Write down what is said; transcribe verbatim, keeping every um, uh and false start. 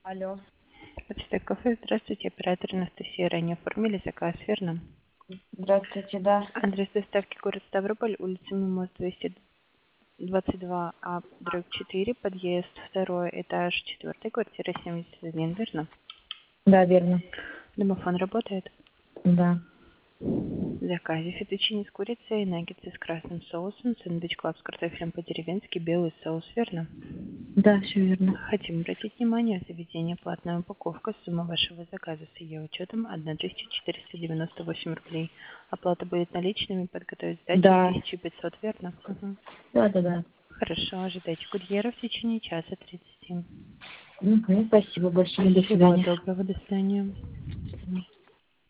Алло. Почта кафе. Здравствуйте, оператор Анастасия. Ранее оформили заказ, верно? Здравствуйте, да. Адрес доставки город Ставрополь, улица Мимоз, двести двадцать два А, дробь четыре, подъезд, второй этаж, четвертая, квартира семьдесят один, верно? Да, верно. Домофон работает? Да. В заказе фетучини с курицей, наггетсы с красным соусом, сэндвич клаб с картофелем по-деревенски, белый соус, верно? Да, все верно. Хотим обратить внимание, в заведении платная упаковка, сумма вашего заказа с ее учетом тысяча четыреста девяносто восемь рублей. Оплата будет наличными, подготовить сдачу Да. тысяча пятьсот, верно? Угу. Да, да, да. Хорошо, ожидайте курьера в течение часа тридцати. Угу, спасибо большое. До Всего свидания. доброго, до свидания.